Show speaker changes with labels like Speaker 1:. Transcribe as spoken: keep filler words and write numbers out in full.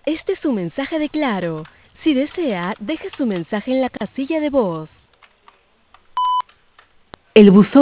Speaker 1: Este es su mensaje de Claro. Si desea, deje su mensaje en la casilla de voz.
Speaker 2: El buzón